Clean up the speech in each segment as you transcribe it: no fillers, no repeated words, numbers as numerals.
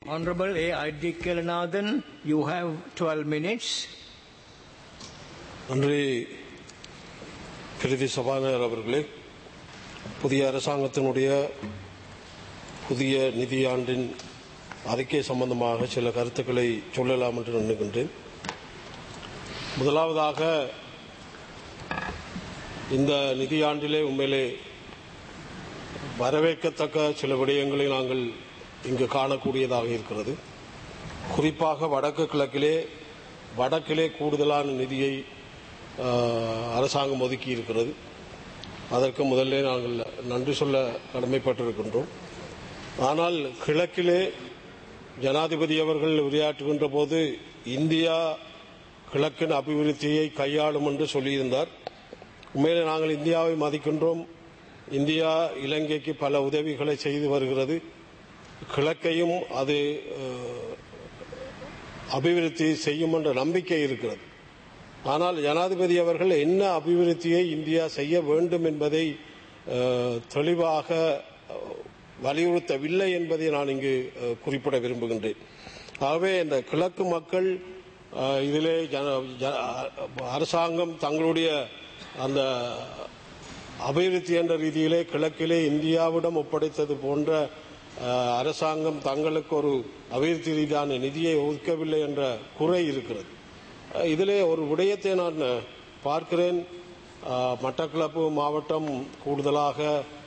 Honorable A.I.D. Kelanathan, you have 12 minutes. நன்றி பிரதி சபாநாயகர் அவர்களே. புதிய அரசாங்கத்தினுடைய புதிய நிதியாண்டின் அறிக்கை சம்பந்தமாக சில கருத்துக்களை சொல்லலாம் என்று நினைக்கின்றேன். முதலாவதாக, இந்த நிதியாண்டிலே உண்மையிலே வரவேற்கத்தக்க சில விடயங்களை நாங்கள் இங்கு காணக்கூடியதாக இருக்கிறது. குறிப்பாக வடக்கிலே கூடுதலான நிதியை அரசாங்கம் ஒதுக்கி இருக்கிறது. அதற்கு முதல்ல நாங்கள் நன்றி சொல்ல கடமைப்பட்டிருக்கின்றோம். ஆனால் கிழக்கிலே ஜனாதிபதி அவர்கள் உரையாற்றுகின்ற போது இந்தியா கிழக்கின் அபிவிருத்தியை கையாளும் என்று சொல்லியிருந்தார். உண்மையிலே நாங்கள் இந்தியாவை மதிக்கின்றோம். இந்தியா இலங்கைக்கு பல உதவிகளை செய்து வருகிறது. கிழக்கையும் அது அபிவிருத்தி செய்யும் என்ற நம்பிக்கை இருக்கிறது. ஆனால் ஜனாதிபதி அவர்கள் என்ன அபிவிருத்தியை இந்தியா செய்ய வேண்டும் என்பதை தெளிவாக வலியுறுத்தவில்லை என்பதை நான் இங்கு குறிப்பிட விரும்புகின்றேன். ஆகவே இந்த கிழக்கு மக்கள் இதிலே அரசாங்கம் தங்களுடைய அந்த அபிவிருத்தி என்ற ரீதியிலே கிழக்கிலே இந்தியாவிடம் ஒப்படைத்தது போன்ற அரசாங்கம் தங்களுக்கு ஒரு அபிவிருத்தி ரீதியான நிதியை ஒதுக்கவில்லை என்ற குறை இருக்கிறது. இதிலே ஒரு விடயத்தை நான் பார்க்கிறேன். மட்டக்களப்பு மாவட்டம் கூடுதலாக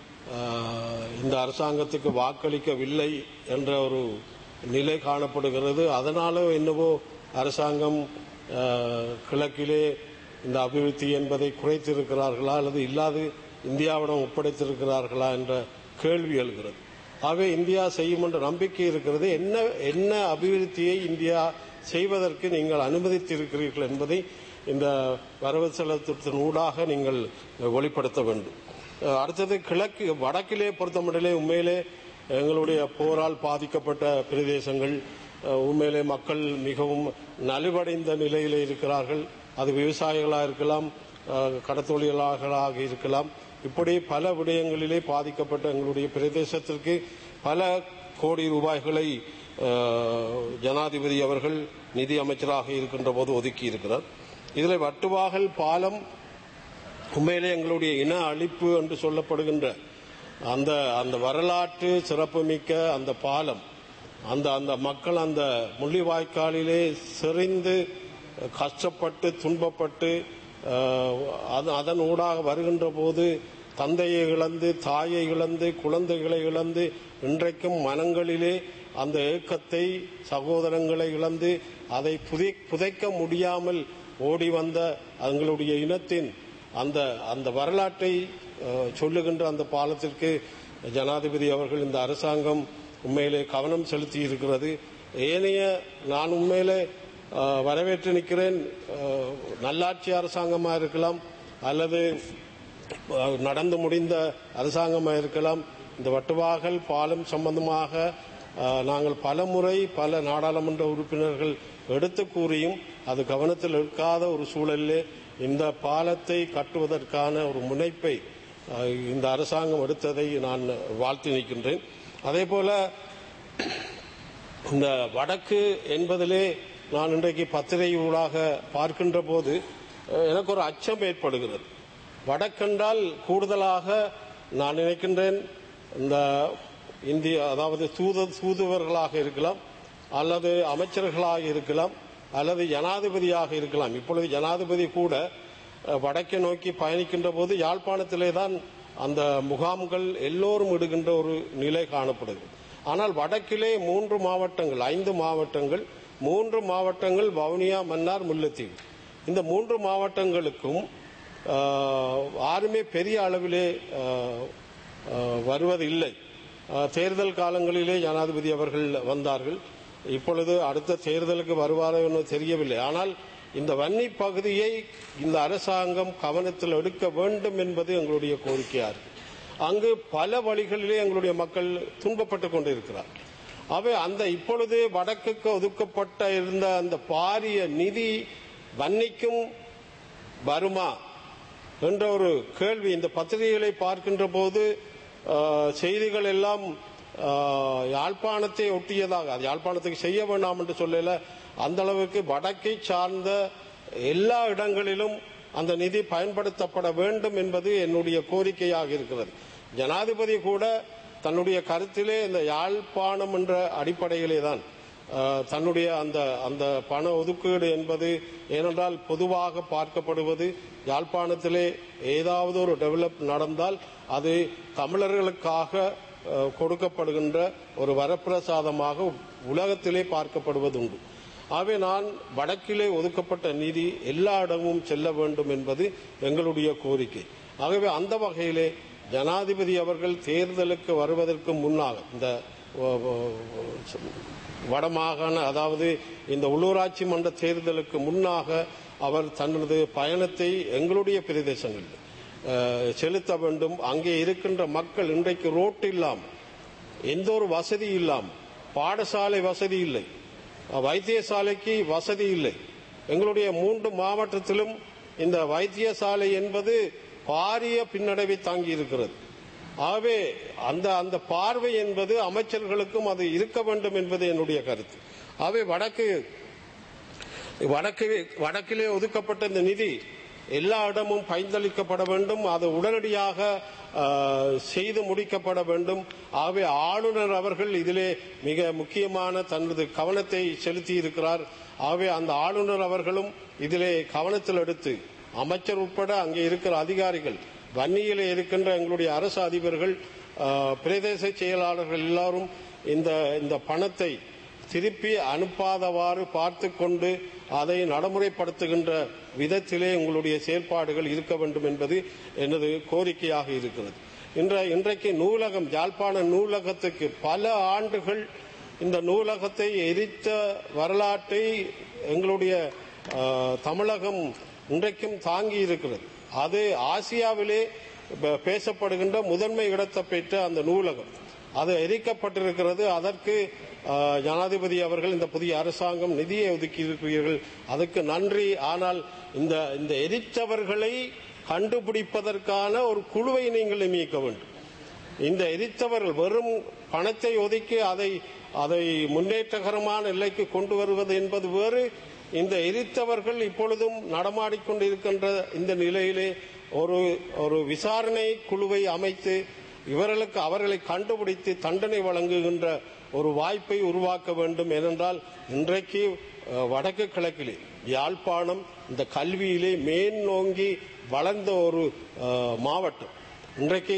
இந்த அரசாங்கத்துக்கு வாக்களிக்கவில்லை என்ற ஒரு நிலை காணப்படுகிறது. அதனால என்னவோ அரசாங்கம் கிழக்கிலே இந்த அபிவிருத்தி என்பதை குறைத்திருக்கிறார்களா அல்லது இல்லாது இந்தியாவிடம் ஒப்படைத்திருக்கிறார்களா என்ற கேள்வி எழுகிறது. ஆகவே இந்தியா செய்யும் என்ற நம்பிக்கை இருக்கிறது. என்ன அபிவிருத்தியை இந்தியா செய்வதற்கு நீங்கள் அனுமதித்திருக்கிறீர்கள் என்பதை இந்த வரவு செலவு ஊடாக நீங்கள் வெளிப்படுத்த வேண்டும். அடுத்தது வடக்கிலே பொறுத்தமட்டிலே உண்மையிலே எங்களுடைய போரால் பாதிக்கப்பட்ட பிரதேசங்கள், உண்மையிலே மக்கள் மிகவும் நலிவடைந்த நிலையிலே இருக்கிறார்கள். அது விவசாயிகளாக இருக்கலாம், கடத்தொழிலாளர்களாக இருக்கலாம். இப்படி பல விடயங்களிலே பாதிக்கப்பட்ட எங்களுடைய பிரதேசத்திற்கு பல கோடி ரூபாய்களை ஜனாதிபதி அவர்கள் நிதி அமைச்சராக இருக்கின்ற போது ஒதுக்கி இருக்கிறார். இதில் வட்டுவாகல் பாலம் உண்மையிலே எங்களுடைய இன அழிப்பு என்று சொல்லப்படுகின்ற அந்த வரலாற்று சிறப்புமிக்க அந்த பாலம், அந்த மக்கள் அந்த முள்ளிவாய்க்காலிலே செறிந்து கஷ்டப்பட்டு துன்பப்பட்டு அதன் ஊடாக வருகின்ற போது தந்தையை இழந்து, தாயை இழந்து, குழந்தைகளை இழந்து, இன்றைக்கும் மனங்களிலே அந்த ஏக்கத்தை, சகோதரங்களை இழந்து அதை புதைக்க முடியாமல் ஓடி வந்த எங்களுடைய இனத்தின் அந்த வரலாற்றை சொல்லுகின்ற அந்த பாலத்திற்கு ஜனாதிபதி அவர்கள் இந்த அரசாங்கம் உண்மையிலே கவனம் செலுத்தி இருக்கிறது. நான் உண்மையிலே வரவேற்று நிற்கிறேன். நல்லாட்சி அரசாங்கமாக இருக்கலாம் அல்லது நடந்து முடிந்த அரசாங்கமாக இருக்கலாம். இந்த வட்டுவாகல் பாலம் சம்பந்தமாக நாங்கள் பல நாடாளுமன்ற உறுப்பினர்கள் எடுத்து கூறியும் அது கவனத்தில் எடுக்காத ஒரு சூழலிலே இந்த பாலத்தை கட்டுவதற்கான ஒரு முனைப்பை இந்த அரசாங்கம் எடுத்ததை நான் வாழ்த்தி நிற்கின்றேன். அதே போல இந்த வடக்கு என்பதிலே நான் இன்றைக்கு பத்திரிகையூடாக பார்க்கின்ற போது எனக்கு ஒரு அச்சம் ஏற்படுகிறது. வடக்கென்றால் கூடுதலாக நான் நினைக்கின்றேன் இந்த இந்திய, அதாவது தூதுவர்களாக இருக்கலாம் அல்லது அமைச்சர்களாக இருக்கலாம் அல்லது ஜனாதிபதியாக இருக்கலாம். இப்பொழுது ஜனாதிபதி கூட வடக்கை நோக்கி பயணிக்கின்ற போது யாழ்ப்பாணத்திலே தான் அந்த முகாம்கள் எல்லோரும் இடுகின்ற ஒரு நிலை காணப்படுது. ஆனால் வடக்கிலே 3 மாவட்டங்கள், 5 மாவட்டங்கள், 3 மாவட்டங்கள் வவுனியா, மன்னார், முல்லைத்தீவு. இந்த 3 மாவட்டங்களுக்கும் யாருமே பெரிய அளவிலே வருவதில்லை. தேர்தல் காலங்களிலே ஜனாதிபதி அவர்கள் வந்தார்கள். இப்பொழுது அடுத்த தேர்தலுக்கு வருவாரோ என்று தெரியவில்லை. ஆனால் இந்த வன்னி பகுதியை இந்த அரசாங்கம் கவனத்தில் எடுக்க வேண்டும் என்பது எங்களுடைய கோரிக்கையாக இருக்கு. அங்கு பல வழிகளிலே எங்களுடைய மக்கள் துன்பப்பட்டுக் கொண்டிருக்கிறார். அவை இப்பொழுது வடக்குக்கு ஒதுக்கப்பட்ட இருந்த அந்த பாரிய நிதி வன்னிக்கும் வருமா என்ற ஒரு கேள்வி இந்த பத்திரிகைகளை பார்க்கின்ற போது செய்திகள் எல்லாம் யாழ்ப்பாணத்தை ஒட்டியதாக, அது யாழ்ப்பாணத்துக்கு செய்ய வேண்டாம் என்று சொல்லல, அந்த அளவுக்கு வடக்கை சார்ந்த எல்லா இடங்களிலும் அந்த நிதி பயன்படுத்தப்பட வேண்டும் என்பது என்னுடைய கோரிக்கையாக இருக்கிறது. ஜனாதிபதி கூட தன்னுடைய கருத்திலே இந்த யாழ்ப்பாணம் என்ற அடிப்படையிலே தான் தன்னுடைய அந்த பண ஒதுக்கீடு என்பது, ஏனென்றால் பொதுவாக பார்க்கப்படுவது யாழ்ப்பாணத்திலே ஏதாவது ஒரு டெவலப் நடந்தால் அது தமிழர்களுக்காக கொடுக்கப்படுகின்ற ஒரு வரப்பிரசாதமாக உலகத்திலே பார்க்கப்படுவதுண்டு. ஆகவே நான் வடக்கிலே ஒதுக்கப்பட்ட நிதி எல்லா இடமும் செல்ல வேண்டும் என்பது எங்களுடைய கோரிக்கை. ஆகவே அந்த வகையிலே ஜனாதிபதி அவர்கள் தேர்தலுக்கு வருவதற்கு முன்னாக, இந்த வடமாகாண அதாவது இந்த உள்ளூராட்சி மன்ற தேர்தலுக்கு முன்னாக அவர் தனது பயணத்தை எங்களுடைய பிரதேசங்களில் செலுத்த வேண்டும். அங்கே இருக்கின்ற மக்கள் இன்றைக்கு ரோட்டு இல்லாமல், எந்த ஒரு வசதி இல்லாமல், பாடசாலை வசதி இல்லை, வைத்தியசாலைக்கு வசதி இல்லை. எங்களுடைய 3 மாவட்டத்திலும் இந்த வைத்தியசாலை என்பது பாரிய பின்னடைவை தாங்கி இருக்கிறது. ஆகவே அந்த பார்வை என்பது அமைச்சர்களுக்கும் அது இருக்க வேண்டும் என்பது என்னுடைய கருத்து. ஆகவே வடக்கிலே ஒதுக்கப்பட்ட இந்த நிதி எல்லா இடமும் பயன்பளிக்கப்பட வேண்டும். அது உடனடியாக செய்து முடிக்கப்பட வேண்டும். ஆகவே ஆளுநர் அவர்கள் இதிலே மிக முக்கியமான தனது கவனத்தை செலுத்தி இருக்கிறார். ஆகவே அந்த ஆளுநர் அவர்களும் இதிலே கவனத்தில் எடுத்து, அமைச்சர் உட்பட அங்கே இருக்கிற அதிகாரிகள், வன்னியிலே இருக்கின்ற எங்களுடைய அரசு அதிபர்கள், பிரதேச செயலாளர்கள் எல்லாரும் இந்த பணத்தை திருப்பி அனுப்பாதவாறு பார்த்து கொண்டு அதை நடைமுறைப்படுத்துகின்ற விதத்திலே உங்களுடைய செயல்பாடுகள் இருக்க வேண்டும் என்பது எனது கோரிக்கையாக இருக்கிறது. இன்றைக்கு நூலகம், யாழ்ப்பாண நூலகத்துக்கு பல ஆண்டுகள் இந்த நூலகத்தை எரித்த வரலாற்றை எங்களுடைய தமிழகம் இன்றைக்கும் தாங்கி இருக்கிறது. அது ஆசியாவிலே பேசப்படுகின்ற முதன்மை இடத்தை பெற்ற அந்த நூலகம் அது எரிக்கப்பட்டிருக்கிறது. அதற்கு ஜனாதிபதி அவர்கள், இந்த புதிய அரசாங்கம் நிதியை ஒதுக்கி இருக்கிறீர்கள், அதுக்கு நன்றி. ஆனால் இந்த எரித்தவர்களை கண்டுபிடிப்பதற்கான ஒரு குழுவை நீங்கள் நியமிக்க வேண்டும். இந்த எரித்தவர்கள் வெறும் பணத்தை ஒதுக்கி அதை முன்னேற்றகரமான நிலைக்கு கொண்டு வருவது என்பது வேறு. இந்த எரித்தவர்கள் இப்பொழுதும் நடமாடிக்கொண்டிருக்கின்ற இந்த நிலையிலே ஒரு விசாரணை குழுவை அமைத்து அவர்களை கண்டுபிடித்து தண்டனை வழங்குகின்ற ஒரு வாய்ப்பை உருவாக்க வேண்டும். ஏனென்றால் இன்றைக்கு வடக்கு கிழக்கிலே யாழ்ப்பாணம் இந்த கல்வியிலே மேல்நோங்கி வளர்ந்த ஒரு மாவட்டம். இன்றைக்கு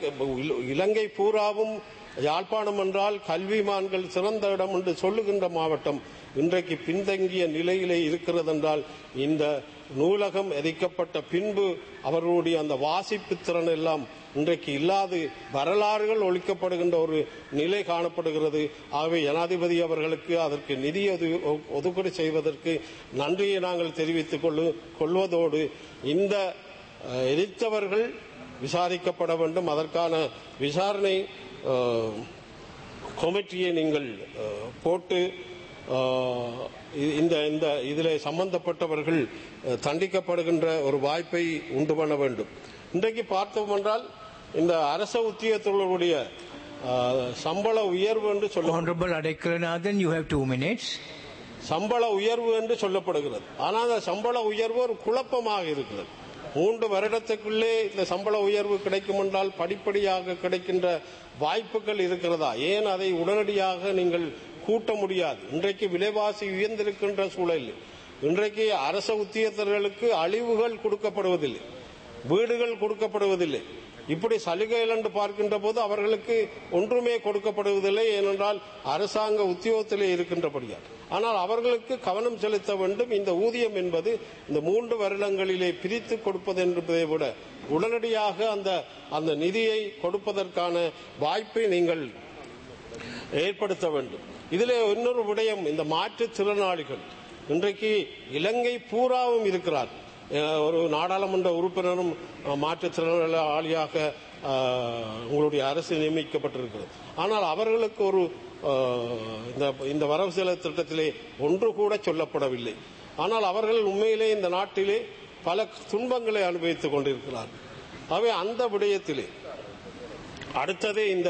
இலங்கை பூராவும் யாழ்ப்பாணம் என்றால் கல்விமான்கள் சிறந்த இடம் என்று சொல்லுகின்ற மாவட்டம் இன்றைக்கு பின்தங்கிய நிலையிலே இருக்கிறது என்றால், இந்த நூலகம் எரிக்கப்பட்ட பின்பு அவர்களுடைய அந்த வாசிப்பு திறன் எல்லாம் இன்றைக்கு இல்லாது வரலாறுகள் ஒழிக்கப்படுகின்ற ஒரு நிலை காணப்படுகிறது. ஆகவே ஜனாதிபதி அவர்களுக்கு அதற்கு நிதி ஒதுக்கீடு செய்வதற்கு நன்றியை நாங்கள் தெரிவித்துக் கொள்வதோடு, இந்த எரித்தவர்கள் விசாரிக்கப்பட வேண்டும். அதற்கான விசாரணை கமிட்டியை நீங்கள் போட்டு இதில் சம்பந்தப்பட்டவர்கள் தண்டிக்கப்படுகின்ற ஒரு வாய்ப்பை உண்டு பண்ண வேண்டும். இன்றைக்கு பார்த்தோம் என்றால் இந்த அரச உத்தியோகத்தர்களுடைய சம்பள உயர்வு என்று சம்பள உயர்வு என்று சொல்லப்படுகிறது. ஆனால் அந்த சம்பள உயர்வு ஒரு குழப்பமாக இருக்கிறது. 3 வருடத்துக்குள்ளே இந்த சம்பள உயர்வு கிடைக்கும் என்றால் படிப்படியாக கிடைக்கின்ற வாய்ப்புகள் இருக்கிறதா? ஏன் அதை உடனடியாக நீங்கள் கூட்ட முடியாது? இன்றைக்கு விலைவாசி உயர்ந்திருக்கின்ற சூழலில் இன்றைக்கு அரச உத்தியோகத்தர்களுக்கு அழிவுகள் கொடுக்கப்படுவதில்லை, வீடுகள் கொடுக்கப்படுவதில்லை. இப்படி சலுகைகள் என்று பார்க்கின்ற போது அவர்களுக்கு ஒன்றுமே கொடுக்கப்படுவதில்லை. ஏனென்றால் அரசாங்க உத்தியோகத்திலே இருக்கின்றபடியால். ஆனால் அவர்களுக்கு கவனம் செலுத்த வேண்டும். இந்த ஊதியம் என்பது இந்த 3 வருடங்களிலே பிரித்து கொடுப்பது என்பதை விட உடனடியாக அந்த நிதியை கொடுப்பதற்கான வாய்ப்பை நீங்கள் ஏற்படுத்த வேண்டும். இதிலே இன்னொரு விடயம், இந்த மாற்றுத்திறனாளிகள் இன்றைக்கு இலங்கை பூராவும் இருக்கிறார். ஒரு நாடாளுமன்ற உறுப்பினரும் மாற்றுத்திறனாளியாக உங்களுடைய அரசு நியமிக்கப்பட்டிருக்கிறது. ஆனால் அவர்களுக்கு ஒரு இந்த வரவு செலவு திட்டத்திலே ஒன்று கூட சொல்லப்படவில்லை. ஆனால் அவர்கள் உண்மையிலே இந்த நாட்டிலே பல துன்பங்களை அனுபவித்துக் கொண்டிருக்கிறார்கள். ஆகவே அந்த விடயத்திலே அடுத்தது இந்த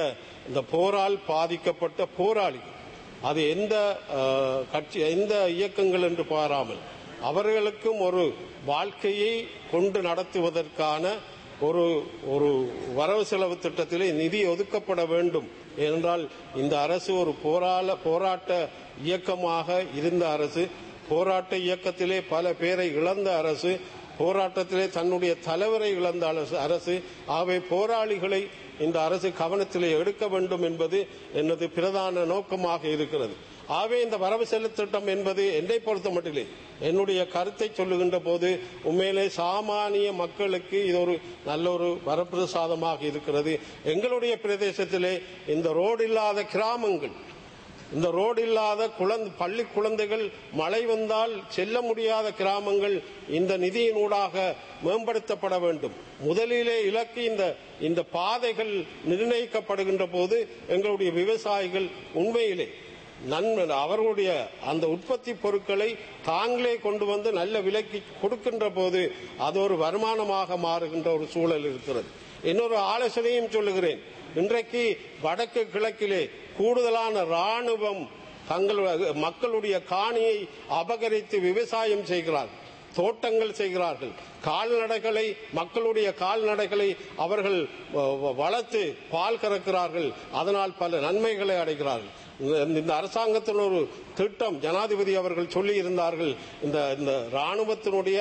இந்த போரால் பாதிக்கப்பட்ட போராளிகள், அது எந்த கட்சி எந்த இயக்கங்கள் என்று பாராமல் அவர்களுக்கும் ஒரு வாழ்க்கையை கொண்டு நடத்துவதற்கான ஒரு ஒரு வரவு செலவு திட்டத்திலே நிதி ஒதுக்கப்பட வேண்டும். ஏனென்றால் இந்த அரசு ஒரு போராட்ட இயக்கமாக இருந்த அரசு, போராட்ட இயக்கத்திலே பல பேரை இழந்த அரசு, போராட்டத்திலே தன்னுடைய தலைவரை இழந்த அரசு. ஆகவே போராளிகளை இந்த அரசு கவனத்திலே எடுக்க வேண்டும் என்பது எனது பிரதான நோக்கமாக இருக்கிறது. ஆகவே இந்த வரவு செலவு திட்டம் என்பது என்னை பொறுத்த மட்டிலே, என்னுடைய கருத்தை சொல்லுகின்ற போது உண்மையிலே சாமானிய மக்களுக்கு இது ஒரு நல்ல ஒரு வரப்பிரசாதமாக இருக்கிறது. எங்களுடைய பிரதேசத்திலே இந்த ரோடு இல்லாத கிராமங்கள், இந்த ரோடு இல்லாத பள்ளி குழந்தைகள், மழை வந்தால் செல்ல முடியாத கிராமங்கள் இந்த நிதியினூடாக மேம்படுத்தப்பட வேண்டும். முதலிலே இலக்கு இந்த பாதைகள் நிர்ணயிக்கப்படுகின்ற போது எங்களுடைய விவசாயிகள் உண்மையிலே அவர்களுடைய அந்த உற்பத்தி பொருட்களை தாங்களே கொண்டு வந்து நல்ல விலைக்கு கொடுக்கின்ற போது அது ஒரு வருமானமாக மாறுகின்ற ஒரு சூழல் இருக்கிறது. இன்னொரு ஆலோசனையும் சொல்லுகிறேன். இன்றைக்கு வடக்கு கிழக்கிலே கூடுதலான ராணுவம் மக்களுடைய காணியை அபகரித்து விவசாயம் செய்கிறார்கள், தோட்டங்கள் செய்கிறார்கள், கால்நடைகளை மக்களுடைய கால்நடைகளை அவர்கள் வளர்த்து பால் கறக்கிறார்கள். அதனால் பல நன்மைகளை அடைகிறார்கள். இந்த அரசாங்கத்தின் ஒரு திட்டம் ஜனாதிபதி அவர்கள் சொல்லி இருந்தார்கள், இந்த ராணுவத்தினுடைய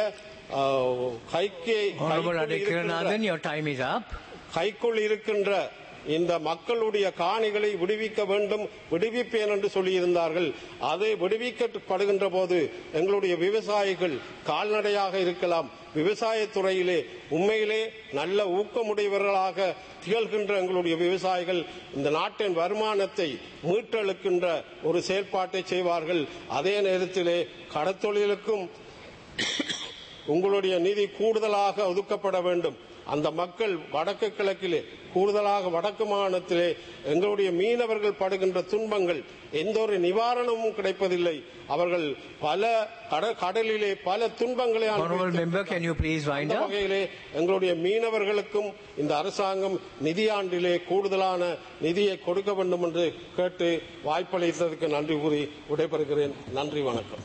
கைக்குள் இருக்கின்ற இந்த மக்களுடைய காணிகளை விடுவிக்க வேண்டும், விடுவிப்பேன் என்று சொல்லியிருந்தார்கள். அதை விடுவிக்கப்படுகின்ற போது எங்களுடைய விவசாயிகள் கால்நடையாக இருக்கலாம், விவசாயத்துறையிலே உண்மையிலே நல்ல ஊக்கமுடையவர்களாக திகழ்கின்ற எங்களுடைய விவசாயிகள் இந்த நாட்டின் வருமானத்தை மீட்டெழுக்கின்ற ஒரு செயல்பாட்டை செய்வார்கள். அதே நேரத்திலே கடத்தொழிலுக்கும் உங்களுடைய நிதி கூடுதலாக ஒதுக்கப்பட வேண்டும். அந்த மக்கள் வடக்கு கிழக்கிலே, கூடுதலாக வடக்கு மாகாணத்திலே எங்களுடைய மீனவர்கள் படுகின்ற துன்பங்கள் எந்த ஒரு நிவாரணமும் கிடைப்பதில்லை. அவர்கள் பல கடலிலே பல துன்பங்களை வகையிலே எங்களுடைய மீனவர்களுக்கும் இந்த அரசாங்கம் நிதியாண்டிலே கூடுதலான நிதியை கொடுக்க வேண்டும் என்று கேட்டு வாய்ப்பளித்ததற்கு நன்றி கூறி விடைபெறுகிறேன். நன்றி, வணக்கம்.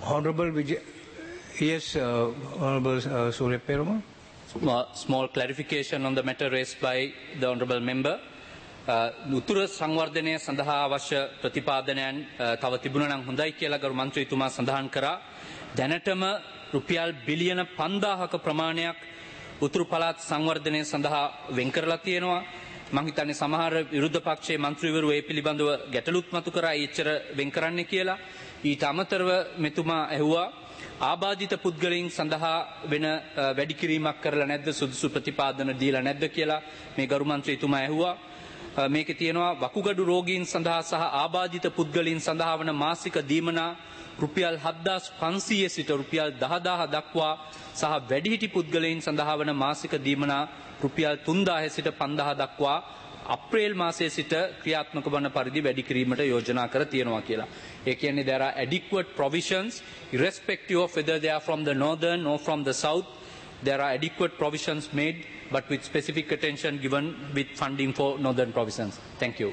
Yes, Honorable Surya Peruma. Small clarification on the matter raised by the honourable member. උතුර සංවර්ධනය සඳහා අවශ්‍ය ප්‍රතිපාදනයන් තව තිබුණා නම් හොඳයි කියලා ගරු මන්ත්‍රීතුමා සඳහන් කරා. දැනටම රුපියල් බිලියන 5000ක ප්‍රමාණයක් උතුරු පළාත් සංවර්ධනය සඳහා වෙන් කරලා තියෙනවා. මම හිතන්නේ සමහර විරුද්ධ පක්ෂයේ මන්ත්‍රීවරු ඒ පිළිබඳව ගැටලුත් මතු කරා ඊච්චර වෙන් කරන්න කියලා. ඊට අමතරව මෙතුමා ඇහුවා ආබාධිත පුද්ගලයන් සඳහා වෙන වැඩි කිරීමක් කරලා නැද්ද, සුදුසු ප්‍රතිපාදන දීලා නැද්ද කියලා මේ ගරු මන්ත්‍රීතුමා ඇහුවා. මේකේ තියෙනවා වකුගඩු රෝගීන් සඳහා සහ ආබාධිත පුද්ගලයන් සඳහා වන මාසික දීමනා රුපියල් 7500 සිට රුපියල් 10000 දක්වා සහ වැඩිහිටි පුද්ගලයන් සඳහා වන මාසික දීමනා රුපියල් 3000 සිට 5000 දක්වා අප්‍රේල් මාසයේ සිට ක්‍රියාත්මක වන පරිදි වැඩි කිරීමට යෝජනා කර තියෙනවා කියලා. ඒ කියන්නේ there are adequate provisions irrespective of whether they are from the northern or from the south. There are adequate provisions made but with specific attention given with funding for northern provisions. Thank you.